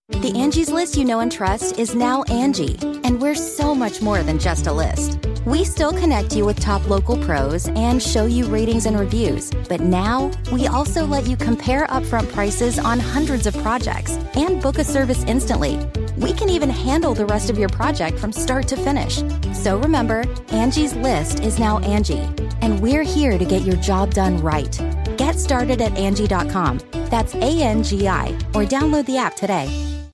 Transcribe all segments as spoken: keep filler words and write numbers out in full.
The Angie's List you know and trust is now Angie, and we're so much more than just a list. We still connect you with top local pros and show you ratings and reviews, but now we also let you compare upfront prices on hundreds of projects and book a service instantly. We can even handle the rest of your project from start to finish. So remember, Angie's List is now Angie, and we're here to get your job done right. Get started at Angie dot com. That's A N G I, or download the app today.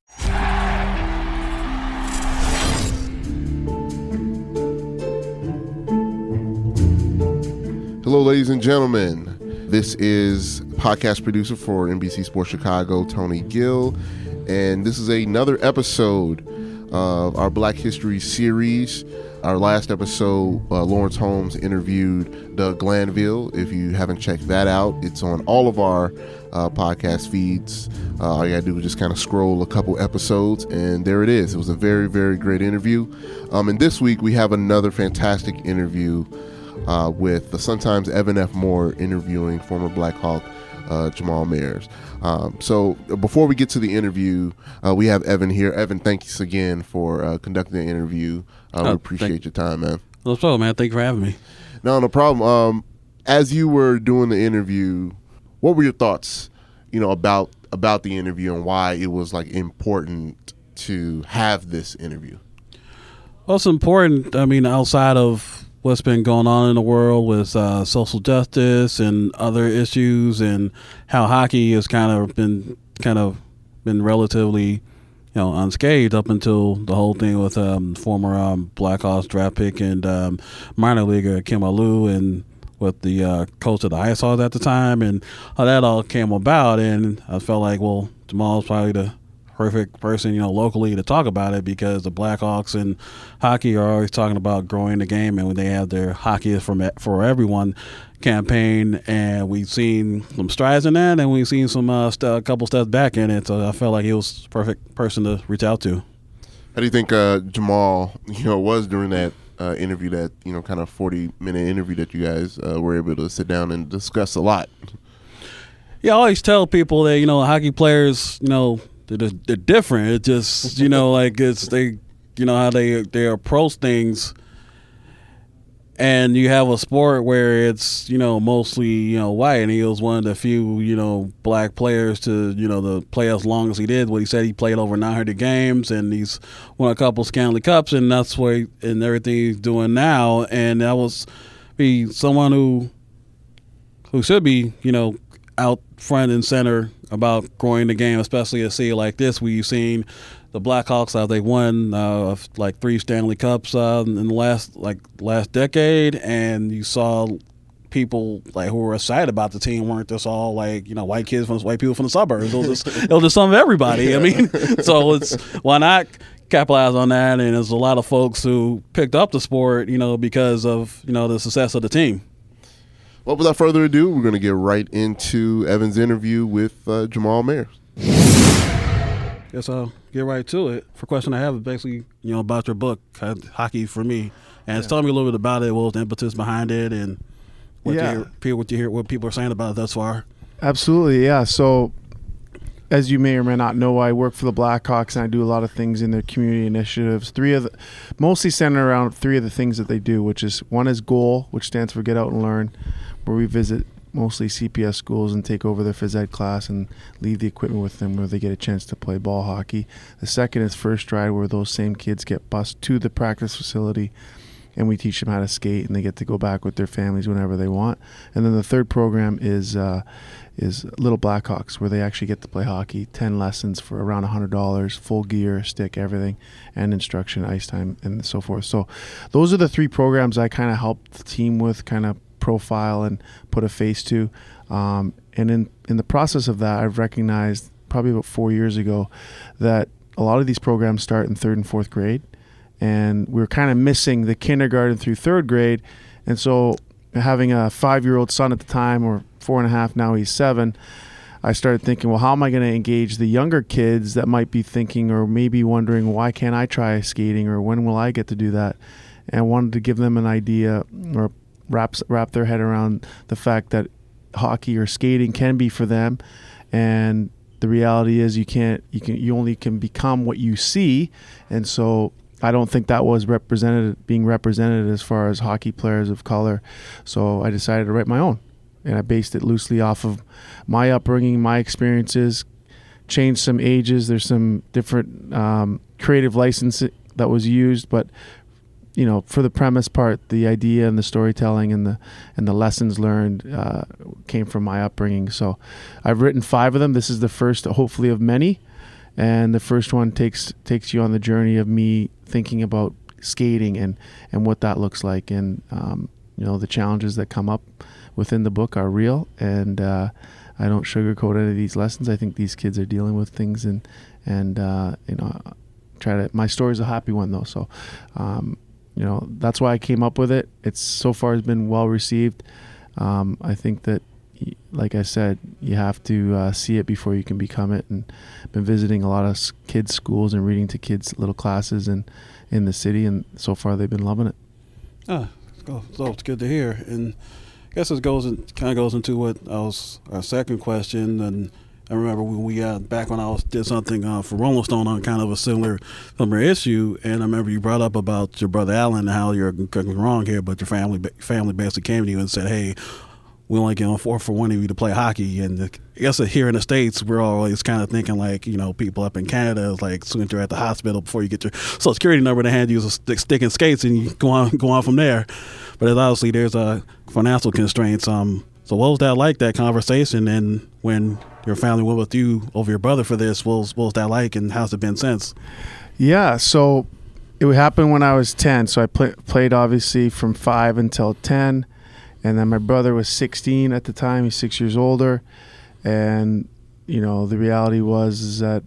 Hello, ladies and gentlemen. This is podcast producer for N B C Sports Chicago, Tony Gill, and this is another episode of our Black History series. Our last episode, uh, Lawrence Holmes interviewed Doug Glanville. If you haven't checked that out, it's on all of our uh, podcast feeds. Uh, all you gotta do is just kind of scroll a couple episodes, and there it is. It was a very, very great interview. Um, and this week, we have another fantastic interview uh, with the Sun-Times' Evan F. Moore interviewing former Black Hawk uh, Jamal Mayers. Um, so before we get to the interview, uh, we have Evan here. Evan, thanks again for uh, conducting the interview. Uh, oh, we appreciate thank- your time, man. No problem, man. Thank you for having me. No, no problem. Um, as you were doing the interview, what were your thoughts, you know, about about the interview and why it was like important to have this interview? Well, it's important. I mean, outside of what's been going on in the world with uh, social justice and other issues, and how hockey has kind of been kind of been relatively, you know, unscathed up until the whole thing with um, former um, Blackhawks draft pick and um, minor leaguer Kim Alou, and with the uh, coach of the Ice Hawks at the time, and how that all came about. And I felt like, well, Jamal's probably the perfect person, you know, locally to talk about it, because the Blackhawks and hockey are always talking about growing the game, and when they have their Hockey is for, for Everyone campaign, and we've seen some strides in that, and we've seen some uh, st- a couple steps back in it. So I felt like he was the perfect person to reach out to. How do you think uh, Jamal, you know, was during that uh, interview, that, you know, kind of forty minute interview that you guys uh, were able to sit down and discuss a lot? Yeah, I always tell people that, you know, hockey players, you know, they're, they're different. It's just, you know, like it's they, you know, how they they approach things. And you have a sport where it's, you know, mostly, you know, white, and he was one of the few, you know, black players to, you know, to play as long as he did. What he said, he played over nine hundred games, and he's won a couple Stanley Cups, and that's what he, and everything he's doing now. And that was be someone who who should be, you know, out front and center about growing the game, especially a city like this, where you've seen the Blackhawks, uh, they won uh, like three Stanley Cups uh, in the last like last decade, and you saw people like who were excited about the team weren't just all like, you know, white kids from white people from the suburbs. It was just, it was just some of everybody. I mean, so it's why not capitalize on that? And there's a lot of folks who picked up the sport, you know, because of, you know, the success of the team. Well, without further ado, we're going to get right into Evan's interview with uh, Jamal Mayers. Guess I'll get right to it. For question I have is basically, you know, about your book, Hockey for Me, and yeah. Tell me a little bit about it. What was the impetus behind it, and what yeah. you hear, what you hear, what people are saying about it thus far? Absolutely, yeah. So, as you may or may not know, I work for the Blackhawks, and I do a lot of things in their community initiatives. Three of the, mostly centered around three of the things that they do, which is one is GOAL, which stands for Get Out and Learn, where we visit mostly C P S schools and take over their phys ed class and leave the equipment with them where they get a chance to play ball hockey. The second is First Stride, where those same kids get bused to the practice facility and we teach them how to skate, and they get to go back with their families whenever they want. And then the third program is uh, is Little Blackhawks, where they actually get to play hockey, ten lessons for around one hundred dollars, full gear, stick, everything, and instruction, ice time, and so forth. So those are the three programs I kind of help the team with, kind of profile and put a face to. Um, and in, in the process of that, I've recognized probably about four years ago that a lot of these programs start in third and fourth grade, and we're kind of missing the kindergarten through third grade. And so having a five-year-old son at the time, or four and a half, now he's seven, I started thinking, well, how am I going to engage the younger kids that might be thinking or maybe wondering, why can't I try skating, or when will I get to do that? And I wanted to give them an idea, or wrap, wrap their head around the fact that hockey or skating can be for them, and the reality is you can't, you can, you only can become what you see. And so I don't think that was represented, being represented as far as hockey players of color. So I decided to write my own, and I based it loosely off of my upbringing, my experiences, changed some ages. There's some different um, creative license that was used, but you know, for the premise part, the idea and the storytelling and the and the lessons learned uh, came from my upbringing. So I've written five of them. This is the first, hopefully, of many. And the first one takes takes you on the journey of me thinking about skating and, and what that looks like. And, um, you know, the challenges that come up within the book are real. And uh, I don't sugarcoat any of these lessons. I think these kids are dealing with things. And, and uh, you know, try to, my story's a happy one, though. So, um, you know, that's why I came up with it. It's so far has been well received. Um, I think that, like I said, you have to uh, see it before you can become it. And I've been visiting a lot of kids' schools and reading to kids' little classes and in the city, and so far they've been loving it. Ah, so it's good to hear. And I guess it goes in, kind of goes into what I was our second question. And I remember when we uh, back when I was did something uh, for Rolling Stone on kind of a similar similar issue, and I remember you brought up about your brother Alan and how you're wrong here, but your family family basically came to you and said, "Hey, we only can afford for one of you to play hockey." And I guess here in the States, we're always kind of thinking like, you know, people up in Canada is like, soon as you're at the hospital, before you get your social security number, they hand you a stick, stick and skates, and you go on go on from there. But obviously, there's a financial constraints. Um, so what was that like, that conversation? And when your family went with you over your brother for this, what was, what was that like, and how's it been since? Yeah, so it happened when I was ten. So I play, played obviously from five until ten. And then my brother was sixteen at the time. He's six years older. And, you know, the reality was is that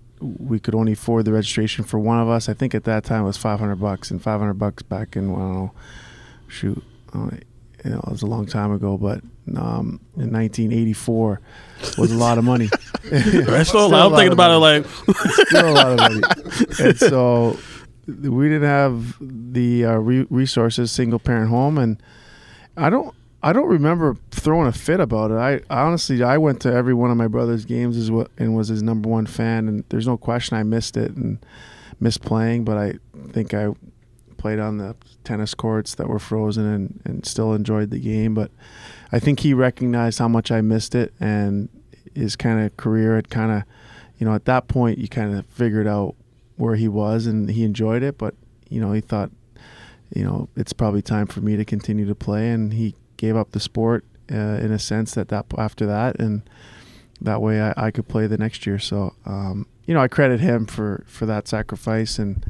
we could only afford the registration for one of us. I think at that time it was five hundred bucks. And five hundred bucks back in, I don't know, shoot, uh, you know, it was a long time ago. But um, in nineteen eighty-four was a lot of money. Right, so I'm thinking about it like. Still a lot of money. And so we didn't have the uh, re- resources, single parent home. And I don't I don't remember throwing a fit about it. I honestly, I went to every one of my brother's games as well, and was his number one fan. And there's no question I missed it and missed playing, but I think I played on the tennis courts that were frozen and, and still enjoyed the game. But I think he recognized how much I missed it, and his kind of career had kind of, you know, at that point you kind of figured out where he was, and he enjoyed it. But, you know, he thought, you know, it's probably time for me to continue to play, and he gave up the sport uh, in a sense that, that after that, and that way I, I could play the next year. So, um, you know, I credit him for, for that sacrifice, and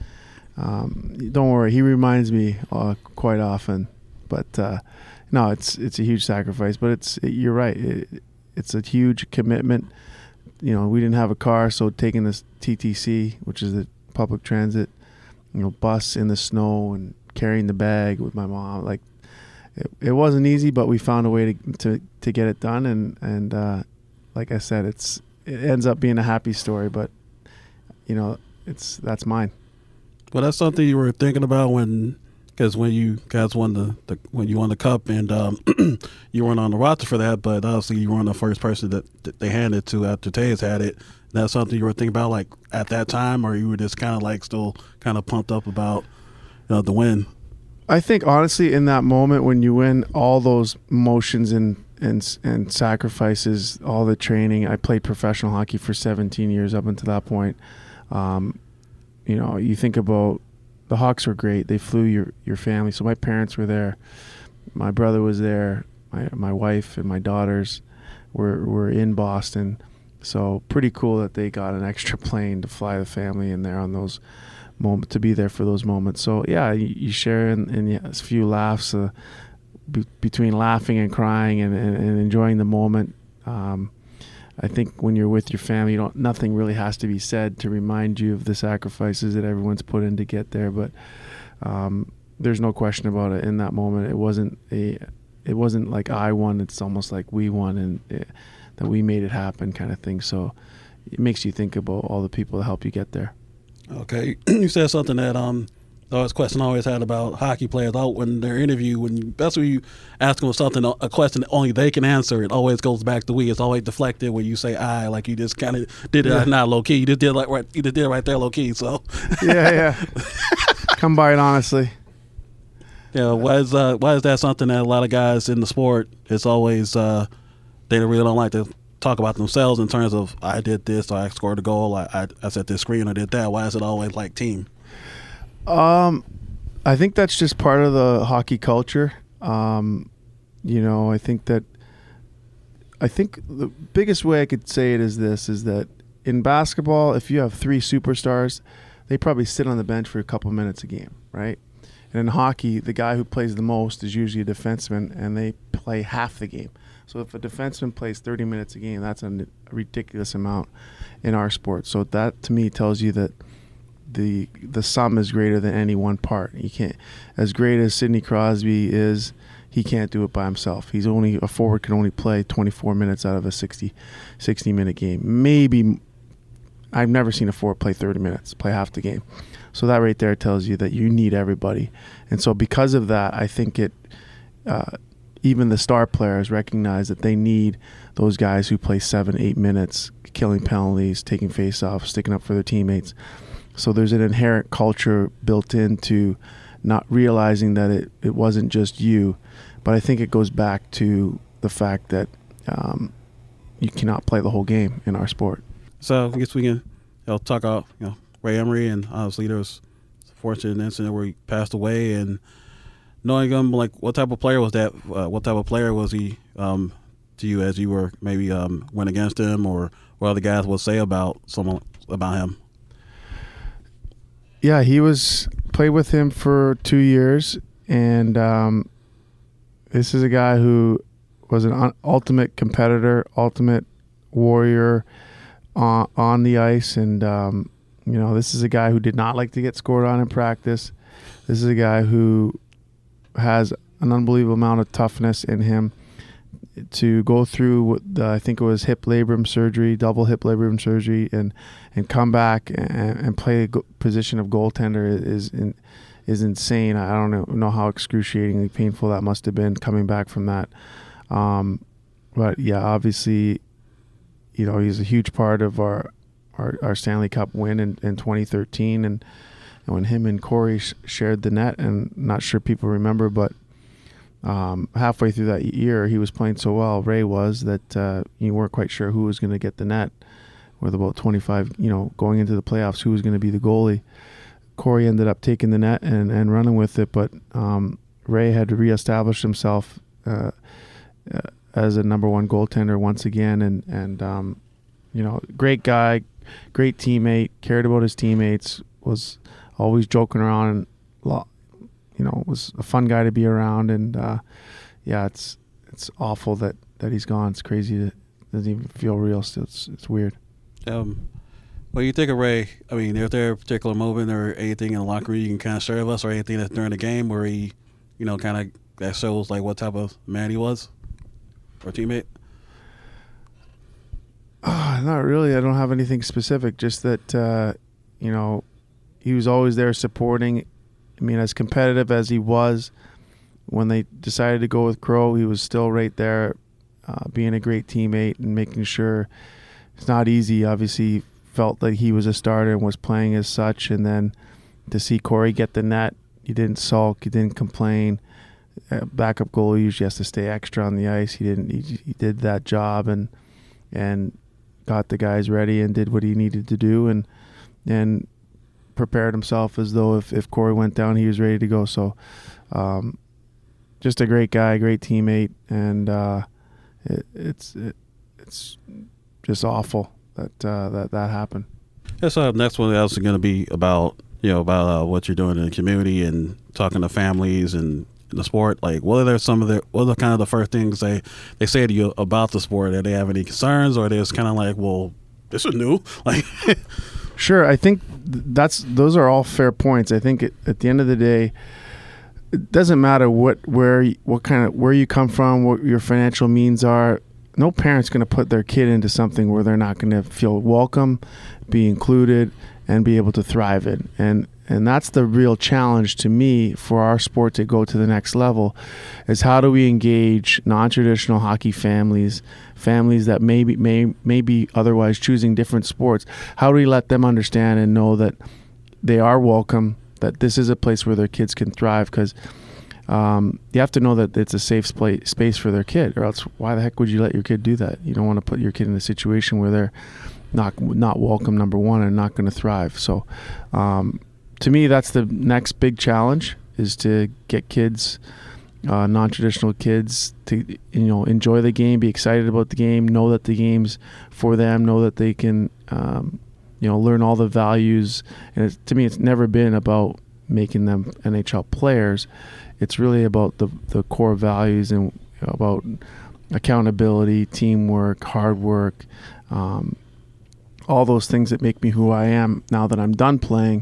um, don't worry, he reminds me uh, quite often. But uh, no, it's it's a huge sacrifice. But it's it, you're right, it, it's a huge commitment. You know, we didn't have a car, so taking this T T C, which is the public transit, you know, bus in the snow and carrying the bag with my mom, like it, it wasn't easy, but we found a way to to, to get it done. And and uh, like I said, it's it ends up being a happy story, but you know, it's that's mine. Well, that's something you were thinking about when, because when you guys won the, the when you won the cup, and um, you weren't on the roster for that, but obviously you weren't the first person that, that they handed it to after Taves had it. That's something you were thinking about, like at that time, or you were just kind of like still kind of pumped up about, you know, the win? I think honestly, in that moment when you win, all those emotions and and and sacrifices, all the training. I played professional hockey for seventeen years up until that point. Um, you know, you think about the Hawks were great. They flew your your family. So my parents were there. My brother was there. My my wife and my daughters were were in Boston. So pretty cool that they got an extra plane to fly the family in there on those moments, to be there for those moments. So yeah, you, you share in, in a few laughs uh, be, between laughing and crying and, and, and enjoying the moment. Um, I think when you're with your family, you don't, nothing really has to be said to remind you of the sacrifices that everyone's put in to get there. But um, there's no question about it. In that moment, it wasn't a, it wasn't like I won. It's almost like we won, and it, that we made it happen, kind of thing. So it makes you think about all the people that help you get there. Okay, you said something that um So this question I always had about hockey players out when they're interviewed, when you, that's when you ask them something, a question that only they can answer, it always goes back to we. It's always deflected when you say I, like you just kind of did it yeah. not low key. You just did like right, you just did it right there low key. So yeah, yeah. Come by it honestly. Yeah, why is uh, why is that something that a lot of guys in the sport? It's always uh, they really don't like to talk about themselves in terms of I did this, or I scored a goal, I I, I set this screen, or did that. Why is it always like team? Um, I think that's just part of the hockey culture. Um, you know, I think that I think the biggest way I could say it is this: is that in basketball, if you have three superstars, they probably sit on the bench for a couple minutes a game, right? And in hockey, the guy who plays the most is usually a defenseman, and they play half the game. So if a defenseman plays thirty minutes a game, that's a ridiculous amount in our sport. So that, to me, tells you that the the sum is greater than any one part. You can't, as great as Sidney Crosby is, he can't do it by himself. He's only a forward can only play twenty-four minutes out of a sixty, sixty minute game. Maybe I've never seen a forward play thirty minutes, play half the game. So that right there tells you that you need everybody. And so because of that, I think it uh, even the star players recognize that they need those guys who play seven, eight minutes, killing penalties, taking face-offs, sticking up for their teammates. So there's an inherent culture built into not realizing that it, it wasn't just you, but I think it goes back to the fact that um, you cannot play the whole game in our sport. So I guess we can you know, talk about you know Ray Emery, and obviously there was a fortunate incident where he passed away, and knowing him, like what type of player was that? Uh, what type of player was he um, to you as you were maybe um, went against him, or what other guys would say about someone about him? Yeah, he was played with him for two years, and um, this is a guy who was an un- ultimate competitor, ultimate warrior on, on the ice, and um, you know, this is a guy who did not like to get scored on in practice. This is a guy who has an unbelievable amount of toughness in him to go through the, I think it was hip labrum surgery, double hip labrum surgery, and and come back and, and play a go- position of goaltender is in, is insane. I don't know, know how excruciatingly painful that must have been coming back from that. Um, but yeah, obviously, you know, he's a huge part of our our, our Stanley Cup win in, in twenty thirteen, and, and when him and Corey sh- shared the net, and not sure people remember, but Um, halfway through that year, he was playing so well, Ray was, that uh, you weren't quite sure who was going to get the net. With about twenty-five, you know, going into the playoffs, who was going to be the goalie. Corey ended up taking the net and, and running with it, but um, Ray had to reestablish himself uh, uh, as a number one goaltender once again. And, and um, you know, great guy, great teammate, cared about his teammates, was always joking around and lo- you know, was a fun guy to be around, and uh, yeah, it's it's awful that, that he's gone. It's crazy. It doesn't even feel real. Still, it's it's weird. Um, well, you think of Ray. I mean, is there a particular moment or anything in the locker room you can kind of share with us, or anything that's during the game where he, you know, kind of that shows like what type of man he was, or teammate? Oh, not really. I don't have anything specific. Just that uh, you know, he was always there supporting. I mean, as competitive as he was, when they decided to go with Crow, he was still right there, uh, being a great teammate and making sure it's not easy. Obviously, he felt like he was a starter and was playing as such. And then to see Corey get the net, he didn't sulk, he didn't complain. Uh, backup goalie usually has to stay extra on the ice. He didn't. He, he did that job and and got the guys ready and did what he needed to do and and. prepared himself as though if, if Corey went down, he was ready to go. So um, just a great guy, great teammate, and uh, it, it's it, it's just awful that uh, that, that happened. Yeah, so next one else is going to be about, you know, about uh, what you're doing in the community and talking to families and in the sport. Like, what are some of the, what are kind of the first things they, they say to you about the sport? Do they have any concerns, or are they just kind of like, well, this is new? Like, sure, I think that's those are all fair points. I think it, at the end of the day, it doesn't matter what where what kind of where you come from, what your financial means are. No parent's going to put their kid into something where they're not going to feel welcome, be included, and be able to thrive in. And and that's the real challenge to me for our sport to go to the next level, is how do we engage non-traditional hockey families, families that maybe may may be otherwise choosing different sports. How do we let them understand and know that they are welcome, that this is a place where their kids can thrive? Because um, you have to know that it's a safe sp- space for their kid, or else why the heck would you let your kid do that? You don't want to put your kid in a situation where they're not not welcome, number one, and not going to thrive. So um, to me, that's the next big challenge, is to get kids, uh, non-traditional kids, to you know enjoy the game, be excited about the game, know that the game's for them, know that they can um, you know learn all the values. And it's, to me, it's never been about making them N H L players. It's really about the the core values and you know, about accountability, teamwork, hard work, um, all those things that make me who I am now that I'm done playing.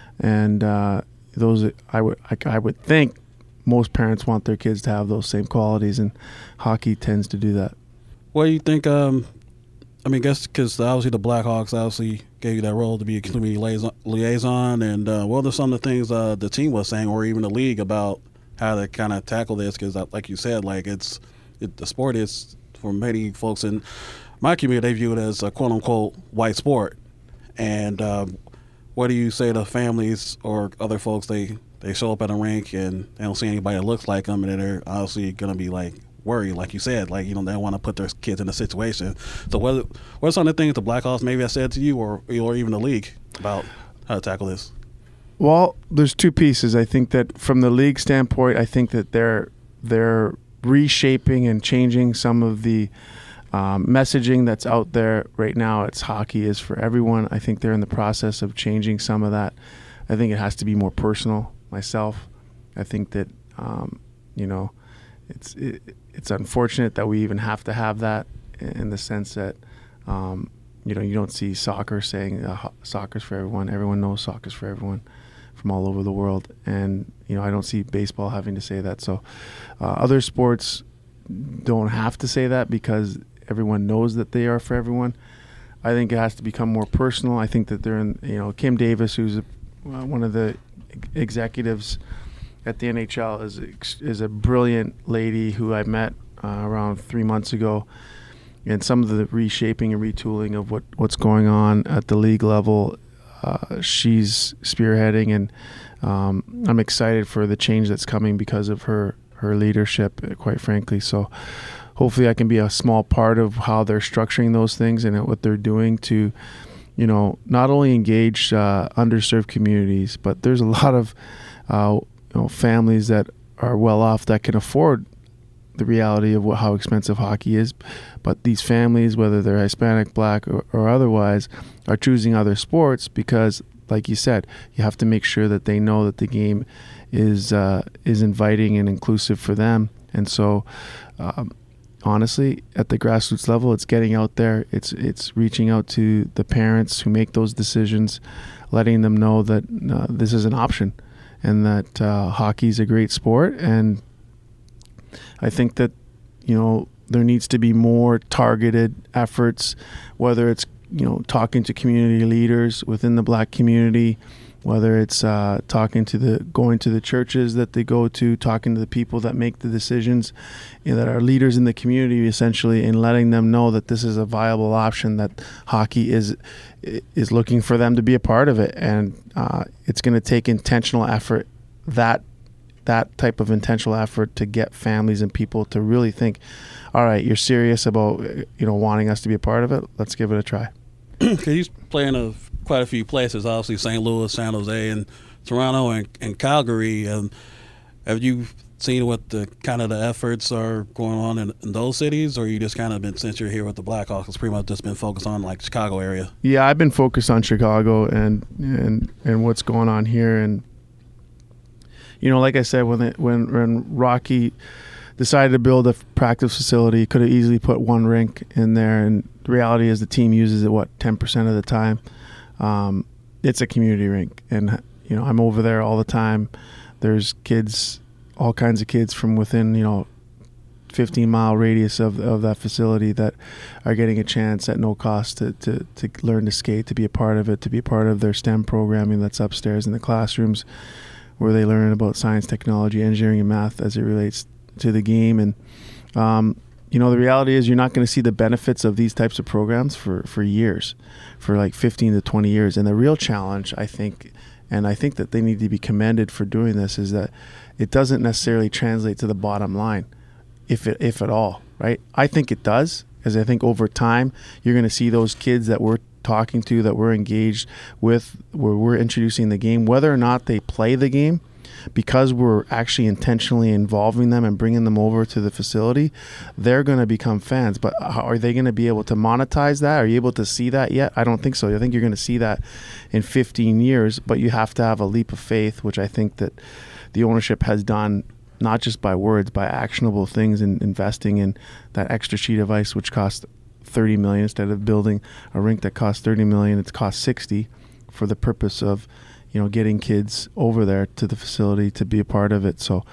And uh, those I would I, I would think most parents want their kids to have those same qualities, and hockey tends to do that. What do you think? Um, I mean, I guess because obviously the Blackhawks obviously gave you that role to be a community liaison, liaison and uh, what are some of the things uh, the team was saying, or even the league, about how to kind of tackle this? Because, like you said, like it's it, the sport is, for many folks in my community, they view it as a quote unquote white sport. And uh, what do you say to families or other folks? They they show up at a rink and they don't see anybody that looks like them, and they're obviously gonna be like worried, like you said, like you know they don't want to put their kids in a situation. So what what are some of the things the Blackhawks maybe I said to you, or or even the league, about how to tackle this? Well, there's two pieces. I think that from the league standpoint, I think that they're they're reshaping and changing some of the um, messaging that's out there right now. It's hockey is for everyone. I think they're in the process of changing some of that. I think it has to be more personal. Myself, I think that um, you know, it's it, it's unfortunate that we even have to have that, in the sense that um, you know you don't see soccer saying uh, soccer's for everyone. Everyone knows soccer's for everyone from all over the world, and you know I don't see baseball having to say that. So uh, other sports don't have to say that because everyone knows that they are for everyone. I think it has to become more personal. I think that they're in, you know, Kim Davis, who's a, uh, one of the executives at the N H L, is is a brilliant lady who I met uh, around three months ago. And some of the reshaping and retooling of what, what's going on at the league level, uh, she's spearheading, and um, I'm excited for the change that's coming because of her, her leadership, quite frankly. So hopefully I can be a small part of how they're structuring those things and what they're doing to, you know, not only engage uh, underserved communities, but there's a lot of uh, you know, families that are well off that can afford the reality of what, how expensive hockey is. But these families, whether they're Hispanic, Black, or, or otherwise, are choosing other sports because, like you said, you have to make sure that they know that the game is uh, is inviting and inclusive for them. And so, um, honestly, at the grassroots level, it's getting out there. It's it's reaching out to the parents who make those decisions, letting them know that uh, this is an option, and that uh, hockey is a great sport. And I think that, you know, there needs to be more targeted efforts, whether it's, you know, talking to community leaders within the Black community, whether it's uh, talking to the, going to the churches that they go to, talking to the people that make the decisions, you know, that are leaders in the community, essentially, and letting them know that this is a viable option, that hockey is is looking for them to be a part of it. And uh, it's going to take intentional effort, that that type of intentional effort, to get families and people to really think, all right, you're serious about, you know, wanting us to be a part of it. Let's give it a try. He's playing a, quite a few places, obviously Saint Louis, San Jose, and Toronto, and, and Calgary. Um, have you seen what the kind of the efforts are going on in, in those cities, or you just kind of been, since you're here with the Blackhawks, it's pretty much just been focused on like Chicago area? Yeah, I've been focused on Chicago and and and what's going on here. And you know, like I said, when it, when when Rocky decided to build a practice facility, could have easily put one rink in there, and the reality is the team uses it what ten percent of the time. Um, it's a community rink, and you know I'm over there all the time. There's kids, all kinds of kids from within you know fifteen mile radius of of that facility that are getting a chance at no cost to, to, to learn to skate, to be a part of it, to be a part of their STEM programming that's upstairs in the classrooms where they learn about science, technology, engineering, and math as it relates to the game. And, um, you know, the reality is you're not going to see the benefits of these types of programs for, for years, for like fifteen to twenty years. And the real challenge, I think, and I think that they need to be commended for doing this, is that it doesn't necessarily translate to the bottom line, if it, if at all, right? I think it does, because I think over time you're going to see those kids that we're talking to, that we're engaged with, where we're introducing the game, whether or not they play the game, because we're actually intentionally involving them and bringing them over to the facility, they're going to become fans. But are they going to be able to monetize that? Are you able to see that yet? I don't think so. I think you're going to see that in fifteen years, but you have to have a leap of faith, which I think that the ownership has done, not just by words, by actionable things, and investing in that extra sheet of ice, which costs thirty million dollars instead of building a rink that costs thirty million dollars. It's cost sixty for the purpose of, you know, getting kids over there to the facility to be a part of it. So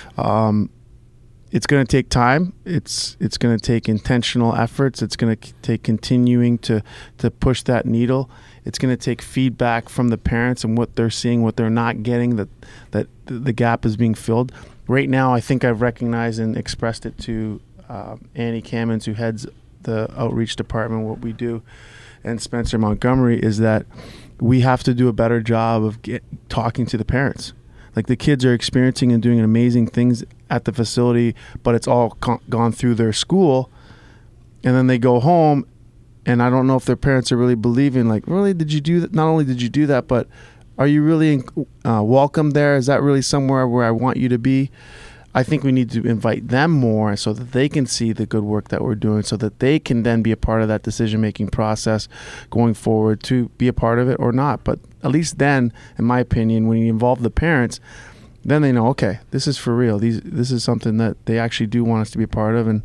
um, it's going to take time. It's it's going to take intentional efforts. It's going to take continuing to, to push that needle. It's going to take feedback from the parents and what they're seeing, what they're not getting, that, that the gap is being filled. Right now, I think I've recognized and expressed it to uh, Annie Kamens, who heads the outreach department, what we do, and Spencer Montgomery, is that we have to do a better job of get, talking to the parents. Like, the kids are experiencing and doing amazing things at the facility, but it's all co- gone through their school, and then they go home, and I don't know if their parents are really believing, like, really, did you do that? Not only did you do that, but are you really uh, welcome there? Is that really somewhere where I want you to be? I think we need to invite them more so that they can see the good work that we're doing, so that they can then be a part of that decision-making process going forward, to be a part of it or not. But at least then, in my opinion, when you involve the parents, then they know, okay, this is for real. These, this is something that they actually do want us to be a part of, and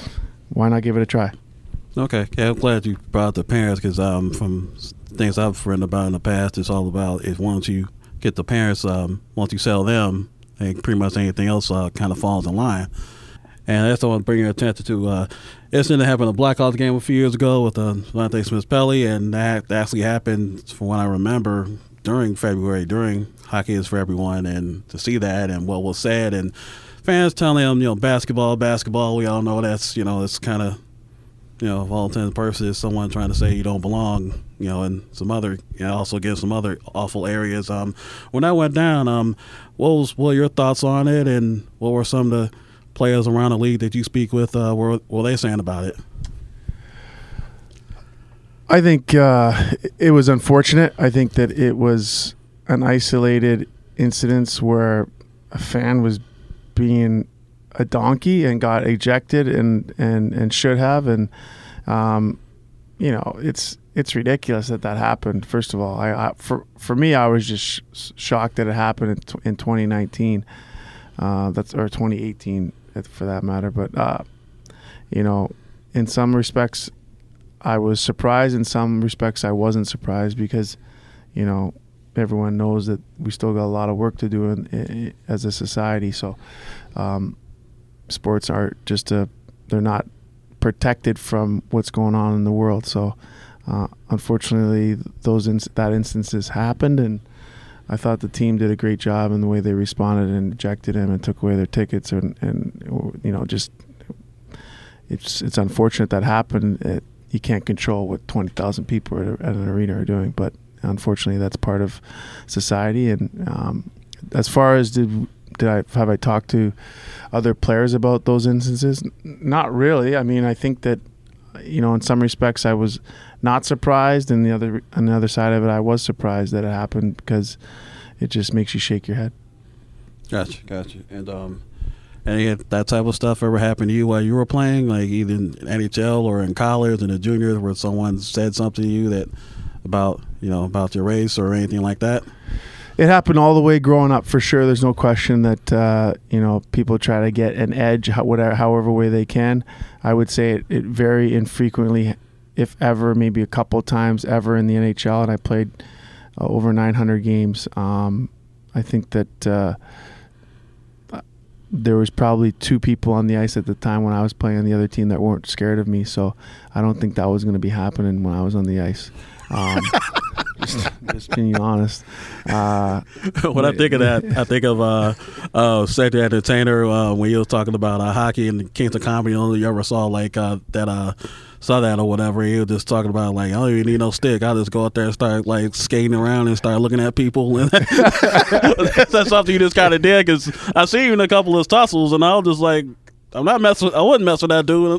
why not give it a try? Okay, yeah, I'm glad you brought up the parents, because um, from things I've written about in the past, it's all about is once you get the parents, um, once you sell them, and pretty much anything else uh, kind of falls in line. And that's what I want to bring your attention to. Uh, incident that happened in the Blackhawks game a few years ago with uh, Devontae Smith-Pelly, and that actually happened, from what I remember, during February, during Hockey is for Everyone, and to see that and what was said, and fans telling them, you know, basketball, basketball, we all know that's, you know, it's kind of, you know, of all intents and purposes, someone trying to say you don't belong, you know, and some other, you know, also against some other awful areas. Um, when that went down, um, what was what were your thoughts on it, and what were some of the players around the league that you speak with, uh, were, what were they saying about it? I think uh, it was unfortunate. I think that it was an isolated incident where a fan was being a donkey and got ejected and, and, and should have. And, um, you know, it's it's ridiculous that that happened, first of all. I, I For for me, I was just sh- shocked that it happened in, in twenty nineteen, uh, that's or twenty eighteen for that matter. But, uh, you know, in some respects, I was surprised. In some respects, I wasn't surprised, because, you know, everyone knows that we still got a lot of work to do in, in, as a society. So um, sports are just a, they're not protected from what's going on in the world. So uh, unfortunately, those ins- that instances happened, and I thought the team did a great job in the way they responded and ejected him and took away their tickets, and, and you know, just it's it's unfortunate that happened. It, you can't control what twenty thousand people at, a, at an arena are doing, but unfortunately, that's part of society. And um, as far as did did I have I talked to other players about those instances? Not really. I mean, I think that, you know, in some respects, I was not surprised, and the other on the other side of it, I was surprised that it happened, because it just makes you shake your head. Gotcha, gotcha. And um, any of that type of stuff ever happened to you while you were playing, like either in N H L or in college, in the juniors, where someone said something to you that about, you know, about your race or anything like that? It happened all the way growing up, for sure. There's no question that, uh, you know, people try to get an edge whatever, however way they can. I would say it, it very infrequently, if ever, maybe a couple times ever in the N H L, and I played uh, over nine hundred games. Um, I think that uh, there was probably two people on the ice at the time when I was playing on the other team that weren't scared of me. So I don't think that was going to be happening when I was on the ice. Um, just, just being honest. Uh, when I think of that, I think of uh, uh, Cedric Entertainer uh, when he was talking about uh, hockey and the Kingston Comedy. You, you ever saw like uh, that? Uh, saw that or whatever. He was just talking about like, I don't even need no stick. I just go out there and start like skating around and start looking at people. And that's something you just kind of did because I seen you in a couple of tussles, and I was just like, I'm not messing. I wouldn't mess with that dude.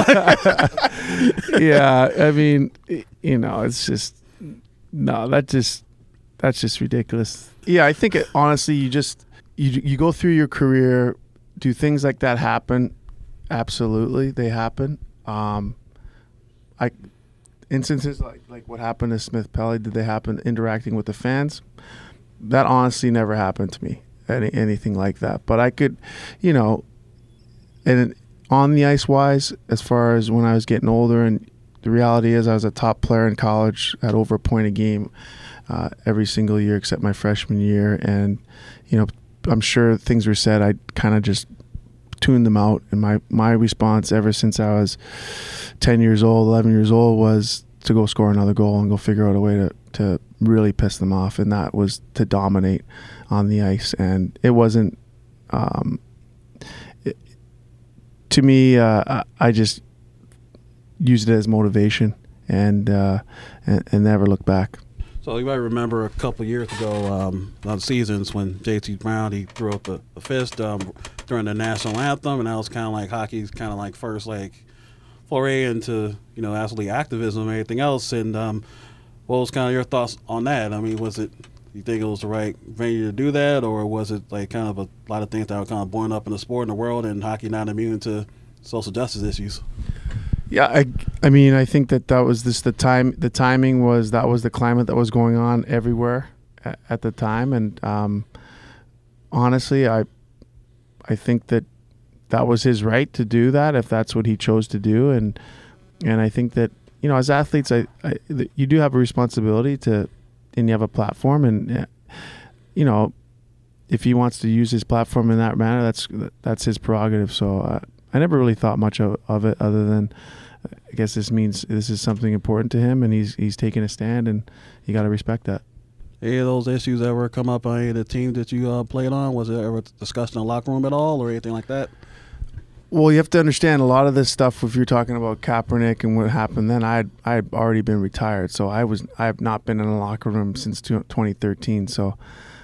Yeah, I mean, you know, it's just no. That just that's just ridiculous. Yeah, I think it, honestly, you just you you go through your career, do things like that happen? Absolutely, they happen. Um, I instances like like what happened to Smith Pelly, did they happen interacting with the fans? That honestly never happened to me. Any anything like that, but I could, you know. And on the ice wise, as far as when I was getting older, and the reality is I was a top player in college, had over a point a game uh, every single year except my freshman year. And, you know, I'm sure things were said. I kind of just tuned them out. And my, my response ever since I was ten years old, eleven years old was to go score another goal and go figure out a way to, to really piss them off. And that was to dominate on the ice. And it wasn't... Um, To me, uh, I just used it as motivation and, uh, and and never look back. So you might remember a couple of years ago, um, on seasons when J T Brown he threw up a, a fist um, during the national anthem, and that was kind of like hockey's kind of like first like foray into you know absolutely activism and everything else. And um, what was kind of your thoughts on that? I mean, was it you think it was the right venue to do that, or was it like kind of a lot of things that were kind of born up in the sport in the world, and hockey not immune to social justice issues? Yeah, I, I mean, I think that that was this the time. The timing was that was the climate that was going on everywhere at, at the time, and um, honestly, I, I think that that was his right to do that if that's what he chose to do, and and I think that you know as athletes, I, I you do have a responsibility to. And you have a platform, and you know, if he wants to use his platform in that manner, that's that's his prerogative. So uh, I never really thought much of, of it, other than I guess this means this is something important to him, and he's he's taking a stand, and you got to respect that. Any of those issues ever come up on any of the teams that you uh, played on? Was it ever discussed in the locker room at all, or anything like that? Well, you have to understand a lot of this stuff. If you're talking about Kaepernick and what happened then, I I had already been retired, so I was I have not been in a locker room since twenty thirteen. So,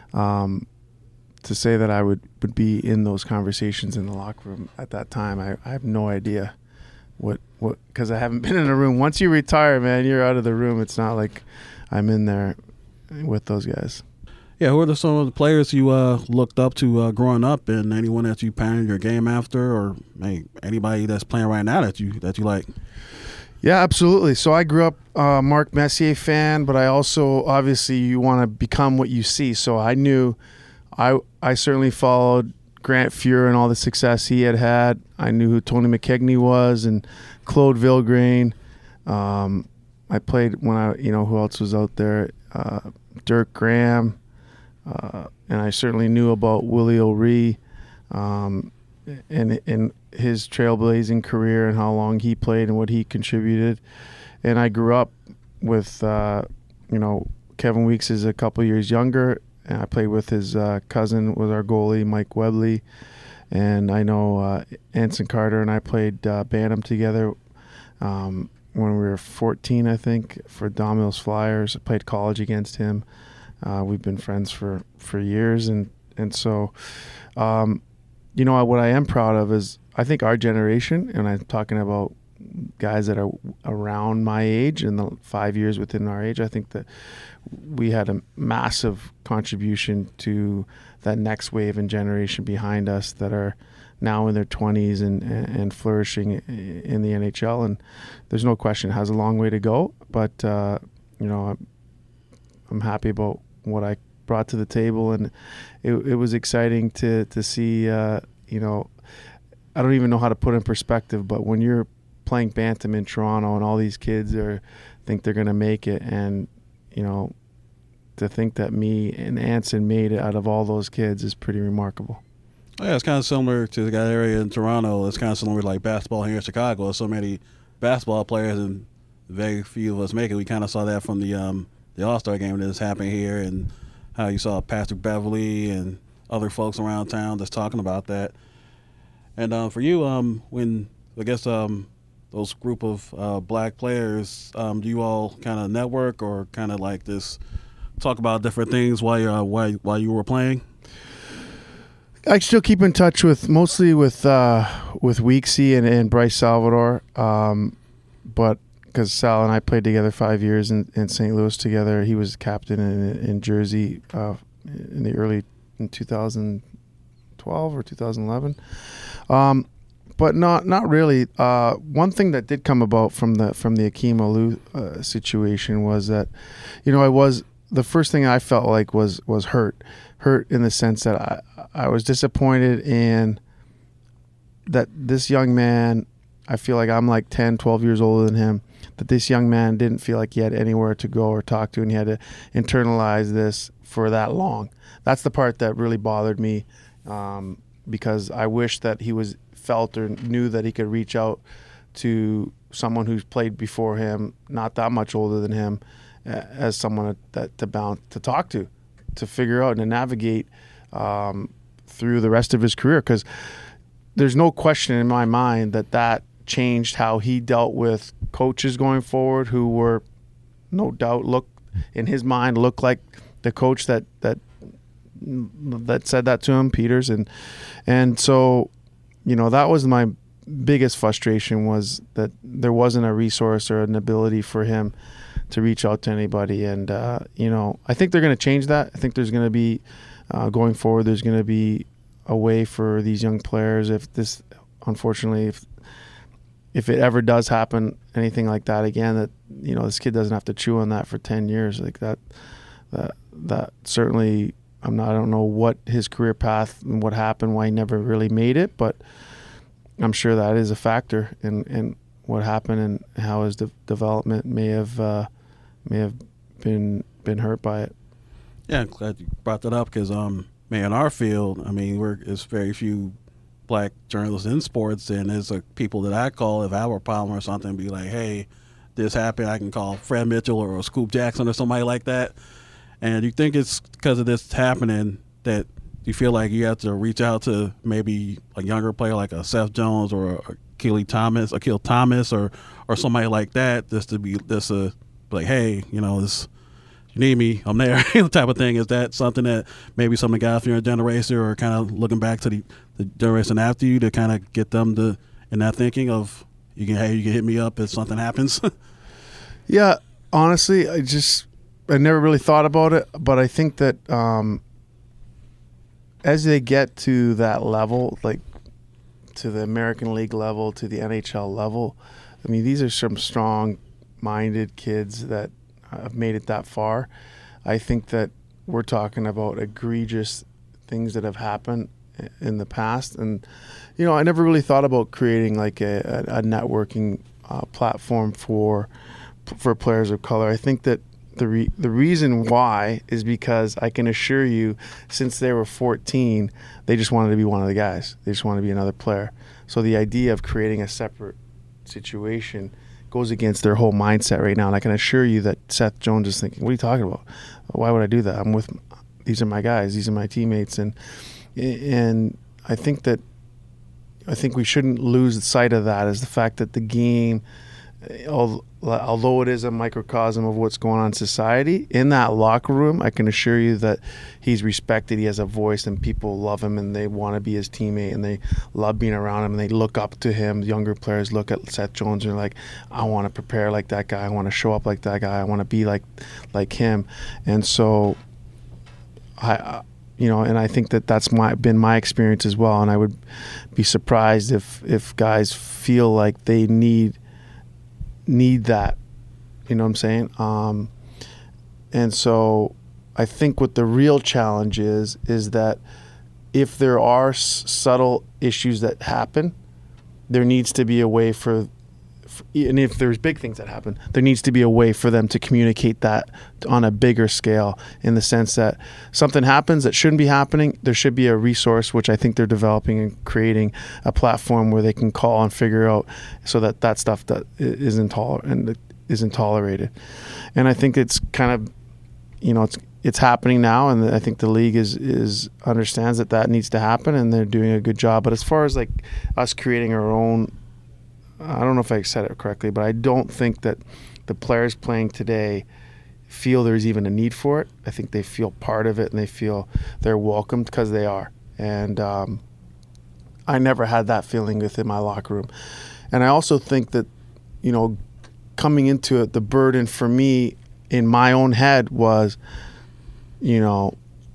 um, to say that I would, would be in those conversations in the locker room at that time, I, I have no idea what what because I haven't been in a room. Once you retire, man, you're out of the room. It's not like I'm in there with those guys. Yeah, who are the, some of the players you uh, looked up to uh, growing up, and anyone that you patterned your game after, or hey, anybody that's playing right now that you that you like? Yeah, absolutely. So I grew up uh, Mark Messier fan, but I also obviously you want to become what you see. So I knew I I certainly followed Grant Fuhr and all the success he had had. I knew who Tony McKegney was and Claude Vilgrain. Um, I played when I you know who else was out there? Uh, Dirk Graham. Uh, and I certainly knew about Willie O'Ree um, and, and his trailblazing career and how long he played and what he contributed. And I grew up with, uh, you know, Kevin Weeks is a couple years younger, and I played with his uh, cousin, was our goalie, Mike Webley. And I know uh, Anson Carter and I played uh, Bantam together um, when we were fourteen, I think, for Don Mills Flyers. I played college against him. Uh, we've been friends for, for years, and and so, um, you know, what I am proud of is I think our generation, and I'm talking about guys that are around my age and the five years within our age. I think that we had a massive contribution to that next wave and generation behind us that are now in their twenties and, and flourishing in the N H L. And there's no question it has a long way to go, but uh, you know, I'm, I'm happy about what I brought to the table, and it, it was exciting to to see. Uh, you know, I don't even know how to put it in perspective, but when you're playing Bantam in Toronto and all these kids are think they're going to make it, and you know, to think that me and Anson made it out of all those kids is pretty remarkable. Yeah, it's kind of similar to that area in Toronto. It's kind of similar to like basketball here in Chicago. There's so many basketball players and very few of us make it. We kind of saw that from the um, the All-Star game that's happened here, and how you saw Patrick Beverley and other folks around town that's talking about that. And uh, for you, um, when I guess um, those group of uh, black players, um, do you all kind of network or kind of like this talk about different things while you uh, while while you were playing? I still keep in touch with mostly with uh, with Weeksy and, and Bryce Salvador, um, but because Sal and I played together five years in, in Saint Louis together. He was captain in, in Jersey uh, in the early in two thousand twelve or two thousand eleven, um, but not not really. Uh, one thing that did come about from the from the Akeem Alou uh, situation was that, you know, I was the first thing I felt like was was hurt. Hurt in the sense that I, I was disappointed in that this young man, I feel like I'm like ten, twelve years older than him, that this young man didn't feel like he had anywhere to go or talk to, and he had to internalize this for that long. That's the part that really bothered me, um, because I wish that he was felt or knew that he could reach out to someone who's played before him, not that much older than him, as someone that to bounce to talk to. to figure out and to navigate um, through the rest of his career, because there's no question in my mind that that changed how he dealt with coaches going forward, who were no doubt look in his mind look like the coach that that that said that to him, Peters, and and so, you know, that was my biggest frustration, was that there wasn't a resource or an ability for him to reach out to anybody. And, uh, you know, I think they're going to change that. I think there's going to be, uh, going forward, there's going to be a way for these young players, if this, unfortunately, if if it ever does happen, anything like that again, that, you know, this kid doesn't have to chew on that for ten years. Like that, that, that certainly, I'm not, I don't know what his career path and what happened, why he never really made it, but I'm sure that is a factor in, in what happened and how his de- development may have, uh, may have been been hurt by it. Yeah, I'm glad you brought that up, because, um, man, in our field, I mean, we're there's very few black journalists in sports, and there's like people that I call if I have a problem or something, be like, hey, this happened. I can call Fred Mitchell or Scoop Jackson or somebody like that. And you think it's because of this happening that you feel like you have to reach out to maybe a younger player like a Seth Jones or a Keely Thomas, Akil Thomas, or or somebody like that, just to be just a like, hey, you know, this, you need me, I'm there, type of thing. Is that something that maybe some of the guys from your generation, or kind of looking back to the, the generation after you, to kind of get them to in that thinking of, you can, hey, you can hit me up if something happens? Yeah, honestly, I just I never really thought about it, but I think that um, as they get to that level, like to the American League level, to the N H L level, I mean, these are some strong-minded kids that have made it that far. I think that we're talking about egregious things that have happened in the past, and you know, I never really thought about creating like a, a, a networking uh, platform for for players of color. I think that the re- the reason why is because I can assure you, since they were fourteen, they just wanted to be one of the guys. They just wanted to be another player. So the idea of creating a separate situation goes against their whole mindset right now. And I can assure you that Seth Jones is thinking, what are you talking about? Why would I do that? I'm with, these are my guys. These are my teammates. And and I think that, I think we shouldn't lose sight of that, as the fact that the game, although it is a microcosm of what's going on in society, in that locker room, I can assure you that he's respected. He has a voice, and people love him, and they want to be his teammate, and they love being around him, and they look up to him. Younger players look at Seth Jones and are like, I want to prepare like that guy. I want to show up like that guy. I want to be like like him. And so, I, you know, and I think that that's my been my experience as well. And I would be surprised if if guys feel like they need. need that, you know what I'm saying? Um, and so I think what the real challenge is, is that if there are s- subtle issues that happen, there needs to be a way for and if there's big things that happen, there needs to be a way for them to communicate that on a bigger scale, in the sense that something happens that shouldn't be happening. There should be a resource, which I think they're developing and creating a platform where they can call and figure out, so that that stuff that isn't toler- and isn't tolerated. And I think it's kind of, you know, it's it's happening now, and I think the league is is understands that that needs to happen, and they're doing a good job. But as far as like us creating our own, I don't know if I said it correctly, but I don't think that the players playing today feel there's even a need for it. I think they feel part of it, and they feel they're welcomed because they are. And um, I never had that feeling within my locker room. And I also think that, you know, coming into it, the burden for me in my own head was, you know,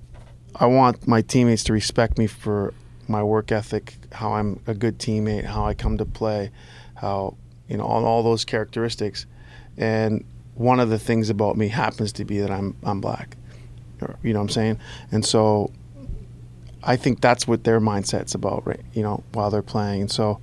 I want my teammates to respect me for my work ethic, how I'm a good teammate, how I come to play, how, you know, all, all those characteristics. And one of the things about me happens to be that I'm I'm black. You know what I'm saying? And so I think that's what their mindset's about, right? You know, while they're playing. And so,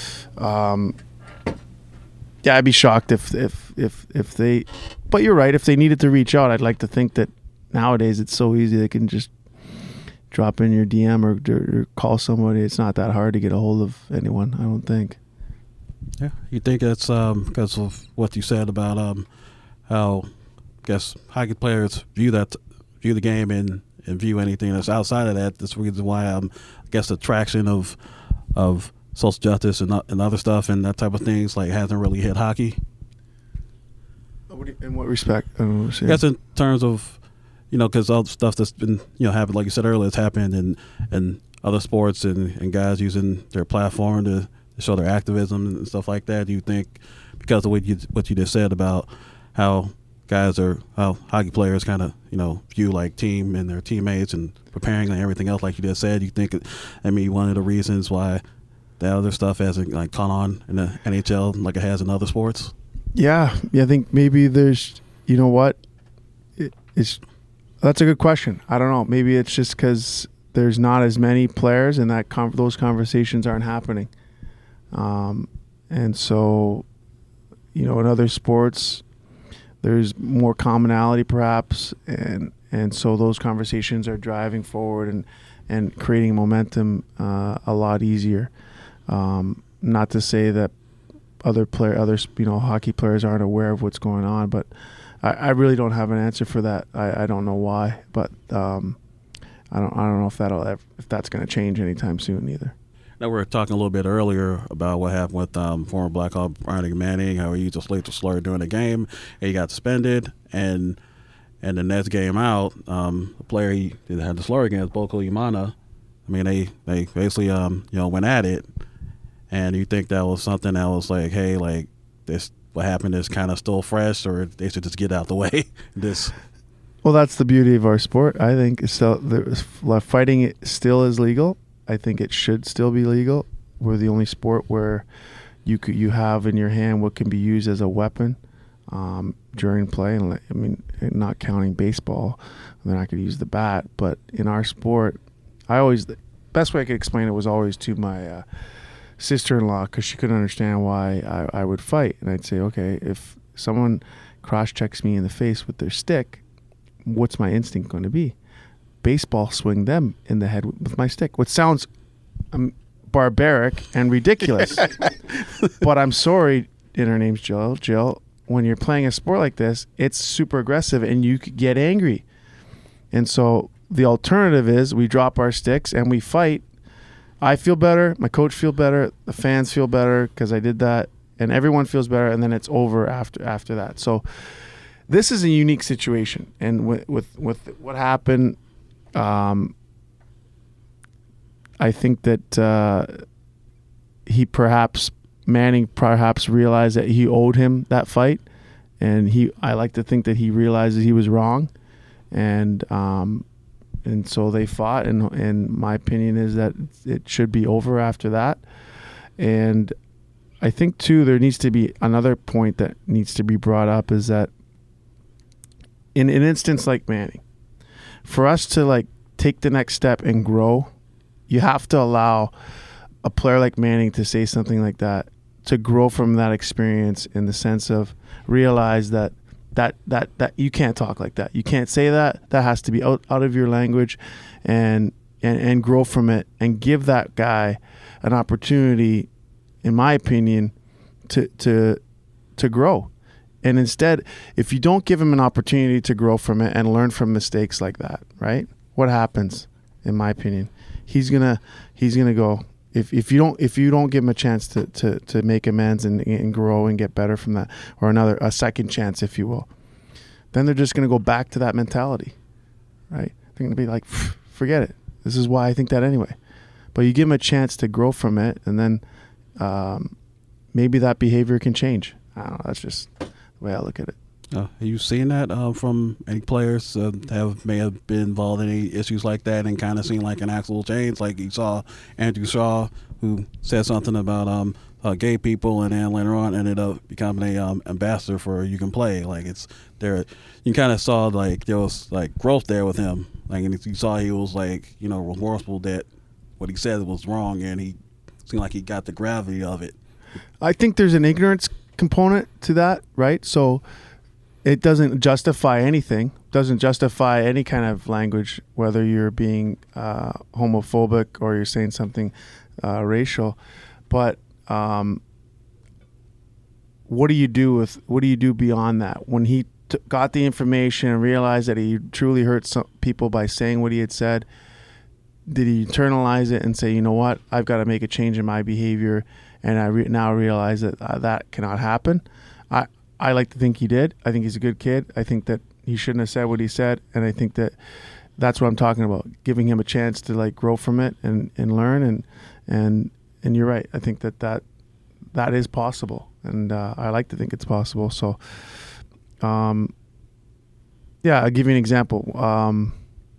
um, yeah, I'd be shocked if, if, if, if they, but you're right, if they needed to reach out, I'd like to think that nowadays it's so easy, they can just drop in your D M or, or call somebody. It's not that hard to get a hold of anyone, I don't think. Yeah, you think it's um, because of what you said about um, how, I guess, hockey players view that, view the game and, and view anything that's outside of that. That's the reason why um, I guess the traction of of social justice and and other stuff and that type of things like hasn't really hit hockey. What do you, in what respect? I don't know what I guess in terms of, you know, because all the stuff that's been, you know, happened, like you said earlier, it's happened in, in other sports and, and guys using their platform to, to show their activism and stuff like that. Do you think because of what you what you just said about how guys are, how hockey players kind of, you know, view like team and their teammates and preparing and everything else, like you just said, you think, I mean, one of the reasons why that other stuff hasn't like caught on in the N H L like it has in other sports? Yeah, yeah, I think maybe there's, you know what, it, it's that's a good question. I don't know. Maybe it's just because there's not as many players, and that com- those conversations aren't happening. Um, and so, you know, in other sports, there's more commonality, perhaps, and and so those conversations are driving forward and and creating momentum uh, a lot easier. Um, not to say that other player, others, you know, hockey players aren't aware of what's going on, but I, I really don't have an answer for that. I, I don't know why, but um, I don't I don't know if that'll ever, if that's going to change anytime soon either. Now, we were talking a little bit earlier about what happened with um, former Blackhawk Bryan Manning, how he used a slate to slur during the game, and he got suspended, and and the next game out, um, the player he had the slur against, Boko Imana, I mean, they, they basically um, you know, went at it. And you think that was something that was like, hey, like this, what happened is kind of still fresh, or they should just get out the way? This. Well, that's the beauty of our sport. I think it's still, the, fighting it still is legal. I think it should still be legal. We're the only sport where you could, you have in your hand what can be used as a weapon um, during play. And I mean, not counting baseball, then I could use the bat. But in our sport, I always, the best way I could explain it was always to my uh, sister-in-law, because she couldn't understand why I, I would fight. And I'd say, okay, if someone cross-checks me in the face with their stick, what's my instinct going to be? Baseball swing them in the head with my stick, which sounds um, barbaric and ridiculous. But I'm sorry, and her name's Jill. Jill, when you're playing a sport like this, it's super aggressive and you could get angry. And so the alternative is we drop our sticks and we fight. I feel better, my coach feel better, the fans feel better because I did that, and everyone feels better, and then it's over after after that. So this is a unique situation, and with with, with what happened, um, I think that uh, he perhaps Manning perhaps realized that he owed him that fight, and he I like to think that he realized that he was wrong, and um, and so they fought, and and my opinion is that it should be over after that. And I think too there needs to be another point that needs to be brought up, is that in an instance like Manning, for us to like take the next step and grow, you have to allow a player like Manning to say something like that to grow from that experience in the sense of realize that that that that you can't talk like that. You can't say that. That has to be out, out of your language, and and and grow from it, and give that guy an opportunity, in my opinion, to to to grow. And instead, if you don't give him an opportunity to grow from it and learn from mistakes like that, right? What happens, in my opinion? He's gonna he's gonna go. If if you don't if you don't give him a chance to to, to make amends and, and grow and get better from that, or another a second chance, if you will, then they're just gonna go back to that mentality, right? They're gonna be like, forget it. This is why I think that anyway. But you give him a chance to grow from it, and then um, maybe that behavior can change. I don't know. That's just the way I look at it. Uh, have you seen that uh, from any players uh, have may have been involved in any issues like that and kind of seen like an actual change? Like you saw Andrew Shaw, who said something about um, uh, gay people, and then later on ended up becoming a um, ambassador for You Can Play. Like it's there, you kind of saw like there was like growth there with him. Like and you saw he was like you know remorseful that what he said was wrong, and he seemed like he got the gravity of it. I think there's an ignorance component to that, right? So it doesn't justify anything, doesn't justify any kind of language, whether you're being uh, homophobic or you're saying something uh, racial. But um, what do you do with, what do you do beyond that? When he t- got the information and realized that he truly hurt some people by saying what he had said, did he internalize it and say, you know what, I've got to make a change in my behavior, and I re- now realize that uh, that cannot happen? I I like to think he did. I think he's a good kid. I think that he shouldn't have said what he said, and I think that that's what I'm talking about, giving him a chance to like grow from it and, and learn, and and and you're right. I think that that, that is possible, and uh, I like to think it's possible. So, um, yeah, I'll give you an example. Um,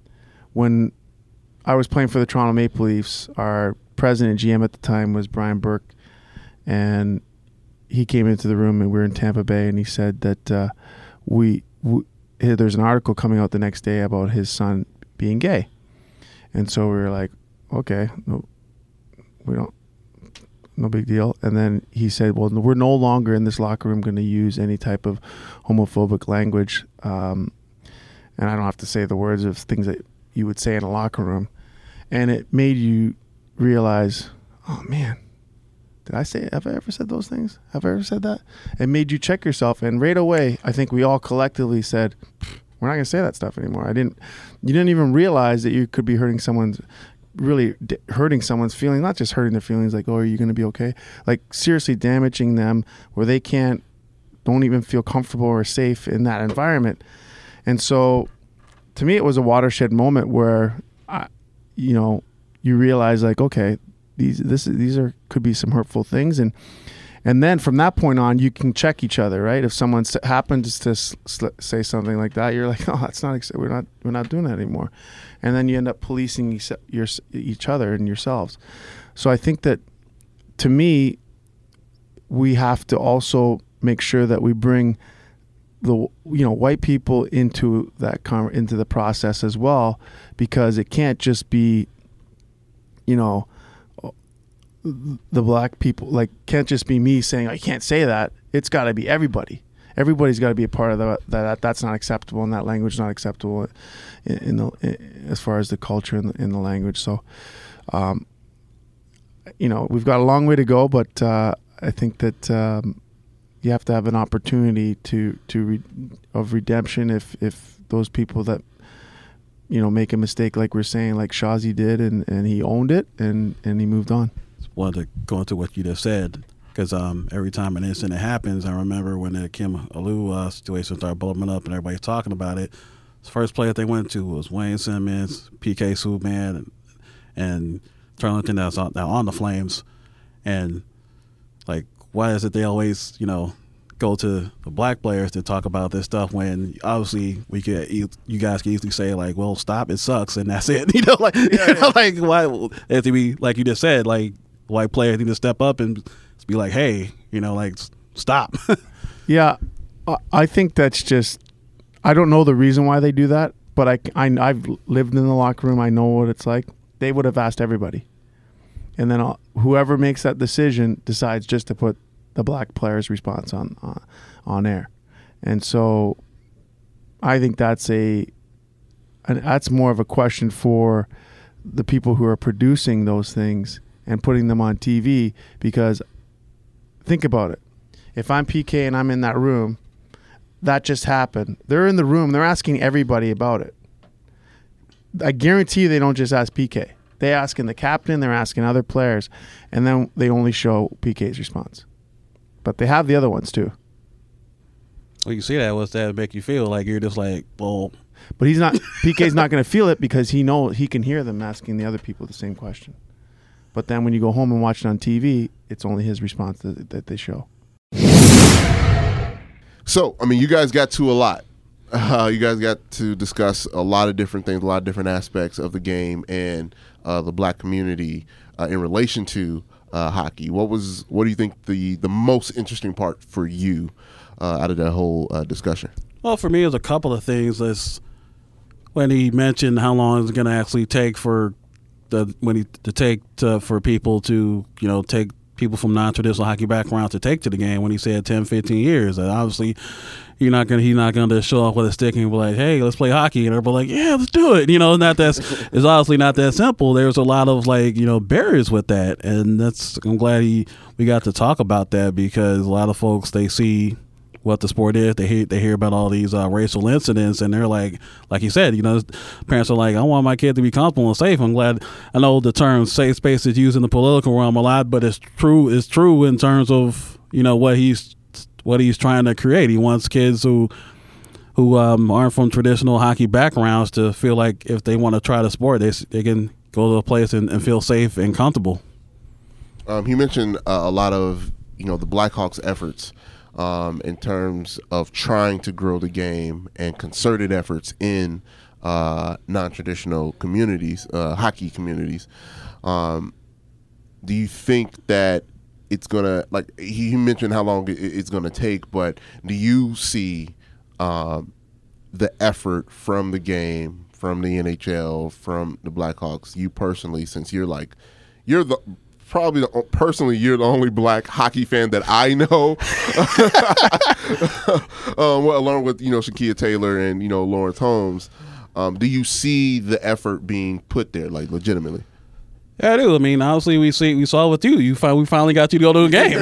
when I was playing for the Toronto Maple Leafs, our president and G M at the time was Brian Burke, and he came into the room and we were in Tampa Bay, and he said that uh, we, we there's an article coming out the next day about his son being gay, and so we were like, okay, no, we don't, no big deal. And then he said, well, we're no longer in this locker room going to use any type of homophobic language, um, and I don't have to say the words of things that you would say in a locker room, and it made you realize, oh man, did I say, have I ever said those things? Have I ever said that? It made you check yourself. And right away, I think we all collectively said, we're not going to say that stuff anymore. I didn't, you didn't even realize that you could be hurting someone's, really d- hurting someone's feelings, not just hurting their feelings like, oh, are you going to be okay? Like seriously damaging them where they can't, don't even feel comfortable or safe in that environment. And so to me, it was a watershed moment where, I, you know, you realize like, okay, These this these are could be some hurtful things, and and then from that point on, you can check each other, right? If someone s- happens to s- say something like that, you're like, oh, that's not ex- we're not we're not doing that anymore, and then you end up policing each, your, each other and yourselves. So I think that to me, we have to also make sure that we bring the you know white people into that con- into the process as well, because it can't just be, you know, the black people, like, can't just be me saying I can't say that. It's got to be everybody. Everybody's got to be a part of that. That that's not acceptable, and that language is not acceptable in, in the in, as far as the culture in the, in the language. So, um, you know, we've got a long way to go, but uh, I think that um, you have to have an opportunity to to re, of redemption if if those people that, you know, make a mistake, like we're saying, like Shazi did, and, and he owned it and, and he moved on. Wanted to go into what you just said, because um, every time an incident happens, I remember when the Kim Alou uh, situation started blowing up and everybody's talking about it. The first player they went to was Wayne Simmons, P K Subban, and, and Turlington that's on, on the Flames. And like, why is it they always, you know, go to the black players to talk about this stuff when obviously we could, you guys can easily say like, well, stop, it sucks, and that's it. You know, like, yeah, you know, like why it has to be like you just said, like white players need to step up and be like, hey, you know, like stop. Yeah, I think that's just, I don't know the reason why they do that, but I, I I've lived in the locker room. I know what it's like. They would have asked everybody, and then I'll, whoever makes that decision decides just to put the black player's response on uh, on air. And so I think that's a and that's more of a question for the people who are producing those things and putting them on T V, because think about it. If I'm P K and I'm in that room, that just happened. They're in the room. They're asking everybody about it. I guarantee you they don't just ask P K. They asking the captain. They're asking other players. And then they only show P K's response. But they have the other ones too. Well, you see that. What's that make you feel? Like you're just like, well. But he's not. P K's not going to feel it because he knows he can hear them asking the other people the same question. But then when you go home and watch it on T V, it's only his response that, that they show. So, I mean, you guys got to a lot. Uh, you guys got to discuss a lot of different things, a lot of different aspects of the game and uh, the black community uh, in relation to uh, hockey. What was? What do you think the the most interesting part for you uh, out of that whole uh, discussion? Well, for me, it was a couple of things. That's when he mentioned how long it's going to actually take for the when he to take to, for people to you know take people from non-traditional hockey background to take to the game. When he said ten, fifteen years, and obviously you're not gonna he's not gonna show up with a stick and be like, hey, let's play hockey, and everybody like, yeah, let's do it. You know, not that's it's obviously not that simple. There's a lot of like you know barriers with that, and that's I'm glad he we got to talk about that, because a lot of folks, they see what the sport is. They hear they hear about all these uh, racial incidents, and they're like, like you said, you know, parents are like, I want my kid to be comfortable and safe. I'm glad. I know the term safe space is used in the political realm a lot, but it's true. It's true in terms of you know what he's what he's trying to create. He wants kids who who um, aren't from traditional hockey backgrounds to feel like if they want to try the sport, they they can go to a place and, and feel safe and comfortable. Um, he mentioned uh, a lot of you know the Blackhawks' efforts. Um, in terms of trying to grow the game and concerted efforts in uh, non-traditional communities, uh, hockey communities. Um, do you think that it's going to, like he mentioned how long it, it's going to take, but do you see um, the effort from the game, from the N H L, from the Blackhawks, you personally, since you're like, you're the, probably the, personally, you're the only black hockey fan that I know, um, well, along with you know Shakia Taylor and you know Lawrence Holmes. Um, do you see the effort being put there, like legitimately? Yeah, I do. I mean, obviously, we see we saw with you. You find we finally got you to go to a game.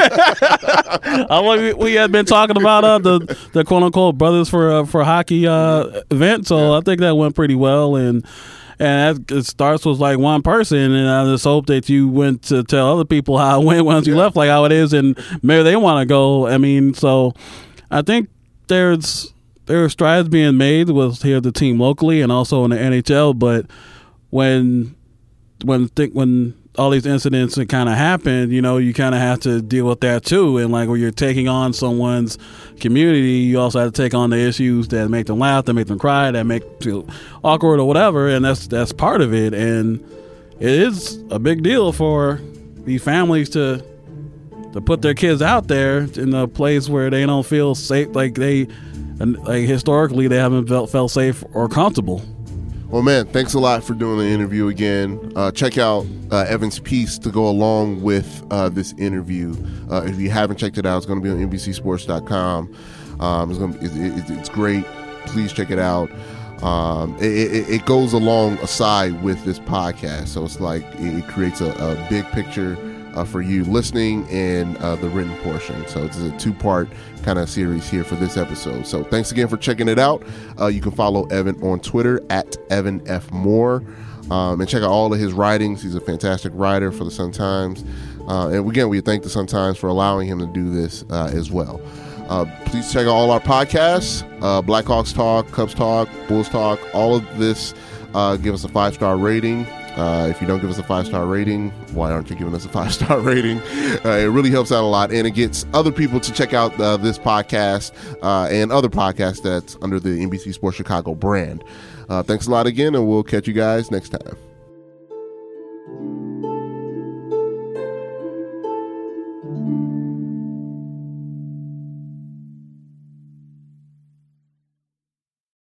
I mean, I, we, we had been talking about uh, the the quote unquote Brothers for uh, for Hockey uh, event, so yeah. I think that went pretty well. And. And that, it starts with like one person, and I just hope that you went to tell other people how it went once you yeah. left, like how it is, and maybe they want to go. I mean, so I think there's there are strides being made with here the team locally and also in the N H L. But when when think when all these incidents kind of happen, you know, you kind of have to deal with that too. And like when you're taking on someone's community, you also have to take on the issues that make them laugh, that make them cry, that make feel awkward or whatever. And that's that's part of it. And it is a big deal for these families to to put their kids out there in a place where they don't feel safe, like they, like historically they haven't felt felt safe or comfortable. Well, man, thanks a lot for doing the interview again. Uh, check out uh, Evan's piece to go along with uh, this interview. Uh, if you haven't checked it out, it's going to be on N B C sports dot com. Um, it's, gonna, it, it, it's great. Please check it out. Um, it, it, it goes along aside with this podcast, so it's like it creates a, a big picture uh, for you listening and uh, the written portion. So it's a two-part kind of series here for this episode. So thanks again for checking it out. Uh, you can follow Evan on Twitter at Evan F. Moore, um, and check out all of his writings. He's a fantastic writer for the Sun-Times. Uh, and again, we thank the Sun-Times for allowing him to do this uh, as well. Uh, please check out all our podcasts, uh, Blackhawks Talk, Cubs Talk, Bulls Talk, all of this. Uh, give us a five-star rating. Uh, if you don't give us a five-star rating, why aren't you giving us a five-star rating? Uh, it really helps out a lot, and it gets other people to check out uh, this podcast uh, and other podcasts that's under the N B C Sports Chicago brand. Uh, thanks a lot again, and we'll catch you guys next time.